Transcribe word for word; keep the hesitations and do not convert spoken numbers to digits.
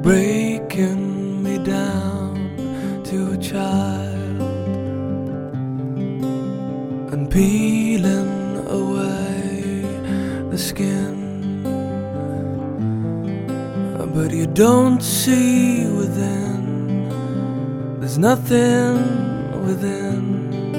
breaking me down to a child and peeling away the skin. But you don't see within, there's nothing within.